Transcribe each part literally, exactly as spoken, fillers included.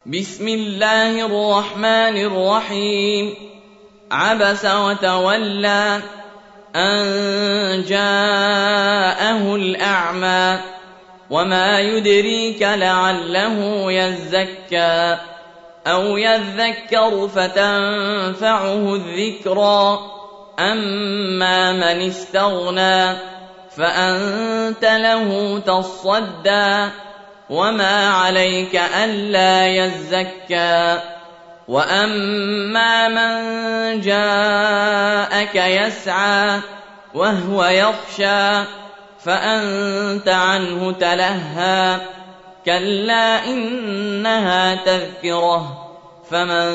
بسم الله الرحمن الرحيم عبس وتولى أن جاءه الأعمى وما يدريك لعله يزكى أو يذكر فتنفعه الذكرى أما من استغنى فأنت له تصدى وما عليك ألا يزكى وأما من جاءك يسعى وهو يخشى فأنت عنه تلهى كلا إنها تذكرة فمن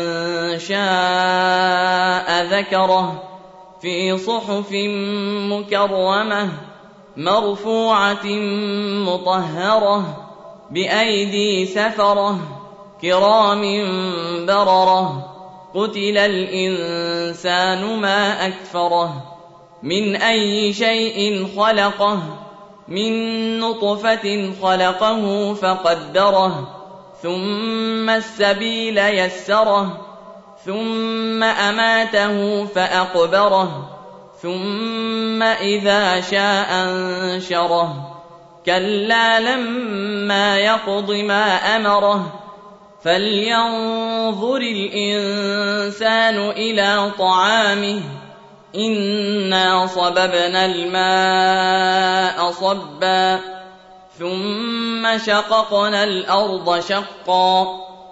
شاء ذكره في صحف مكرمة مرفوعة مطهرة بأيدي سفرة كرام بررة قتل الإنسان ما أكفره من أي شيء خلقه من نطفة خلقه فقدره ثم السبيل يسره ثم أماته فأقبره ثم إذا شاء أنشره كلا لما يقض ما أمره فلينظر الإنسان إلى طعامه إنا صببنا الماء صبا ثم شققنا الأرض شقا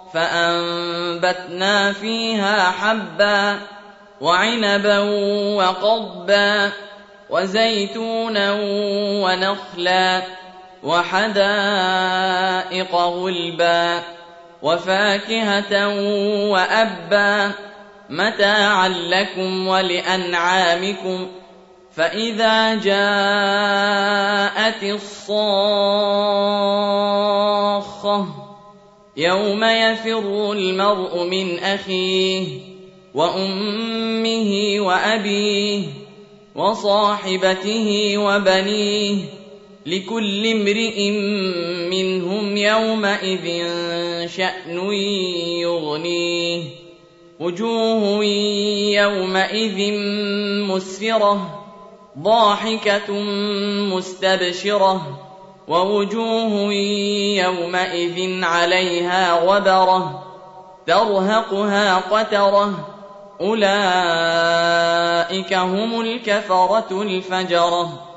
فأنبتنا فيها حبا وعنبا وقضبا وزيتونا ونخلا وحدائق غلبا وفاكهة وأبا متاعا لكم ولأنعامكم فإذا جاءت الصاخة يوم يفر المرء من أخيه وأمه وأبيه وصاحبته وبنيه لكل امرئ منهم يومئذ شأن يغنيه وجوه يومئذ مسفرة ضاحكة مستبشرة ووجوه يومئذ عليها غبرة ترهقها قترة أولئك هم الكفرة الفجرة